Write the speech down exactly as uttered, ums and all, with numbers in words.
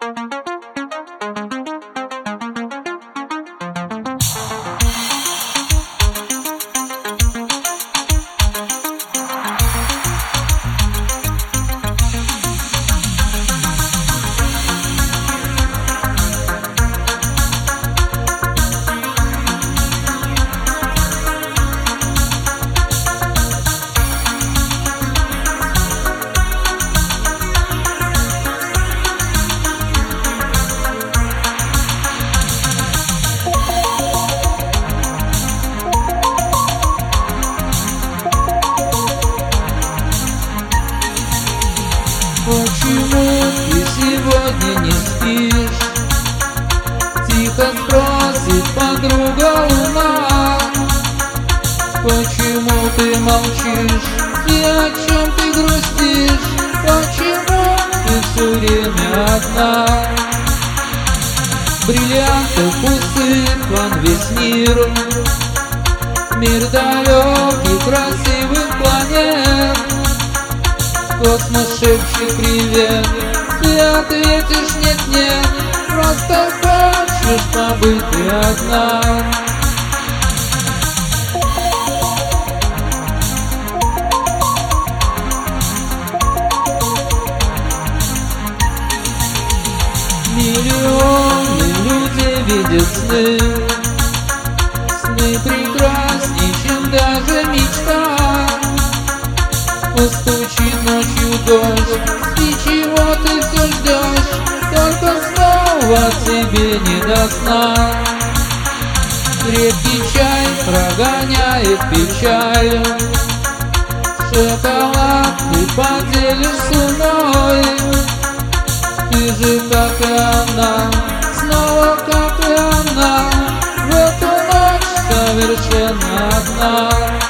Почему ты сегодня не спишь? Тихо спросит подруга луна. Почему ты молчишь? И о чем ты грустишь? Почему ты все время одна? Бриллиантов усыпан весь мир, мир далеких красивых планет. Космос шепчет привет, ты ответишь нет-нет, просто хочешь побыть ты одна. Миллионы людей видят сны, сны прекрасней, чем даже мечта. Постучит ночью дождь, и чего ты все ждешь? Только снова тебе не до сна. Крепкий чай прогоняет печаль, шоколад ты поделишь с луной. Ты же как и она, снова как и она, в эту ночь совершенно одна.